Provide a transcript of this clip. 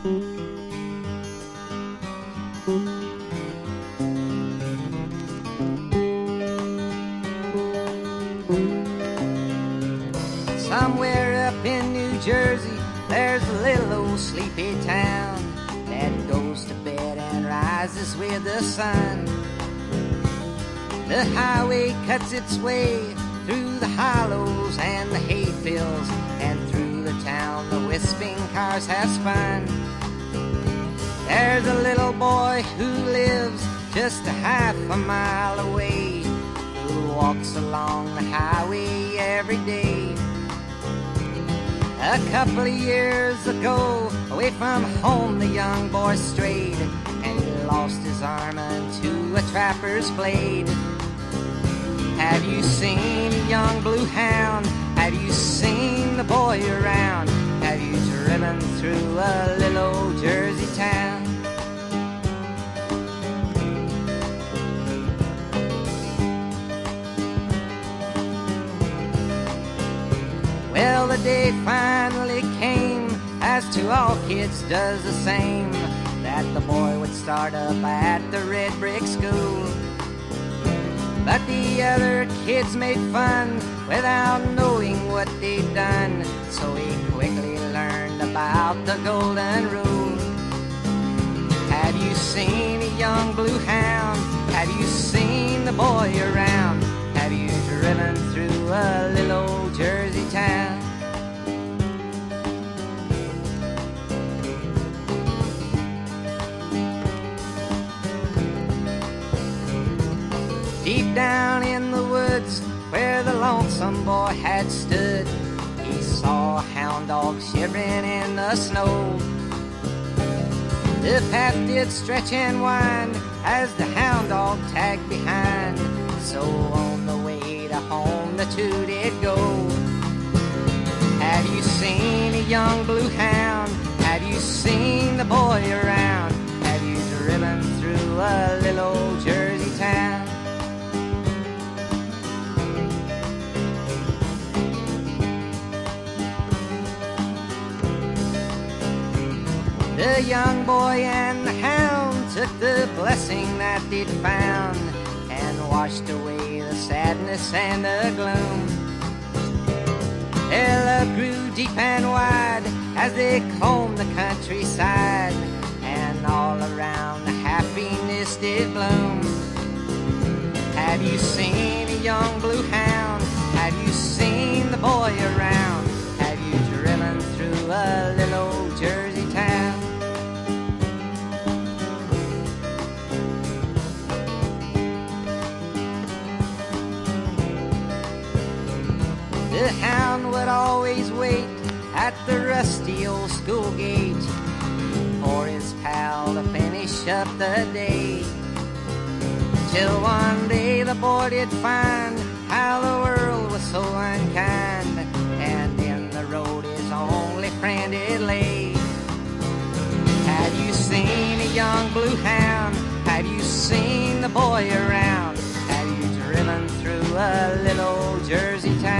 Somewhere up in New Jersey, there's a little old sleepy town that goes to bed and rises with the sun. The highway cuts its way through the hollows and the hayfields, and through the town the wisping cars have spun. There's a little boy who lives just a half a mile away, who walks along the highway every day. A couple of years ago, away from home the young boy strayed, and he lost his arm unto a trapper's blade. Have you seen a young blue hound? Have you seen the boy around? Have you driven through a little old Jersey town? Well, the day finally came, as to all kids does the same, that the boy would start up at the red brick school. But the other kids made fun without knowing what they'd done, so he quickly learned about the golden rule. Have you seen a young blue hound? Have you seen the boy around? Have you driven through a little old Jersey town? Deep down in the woods where the lonesome boy had stood, he saw a hound dog shivering in the snow. The path did stretch and wind as the hound dog tagged behind, so on the way to home the two did go. Have you seen a young blue hound? Have you seen the boy around? Have you driven through a little old Jersey town? The young boy and the hound took the blessing that they'd found, and washed away the sadness and the gloom. Their love grew deep and wide as they combed the countryside, and all around the happiness did bloom. Have you seen a young blue hound? Have you seen the boy around? Have you driven through a little old Jersey town? The hound would always wait at the rusty old school gate for his pal to finish up the day, till one day the boy did find how the world was so unkind, and in the road his only friend it lay. Have you seen a young blue hound? Have you seen the boy around? Have you driven through a little old Jersey town?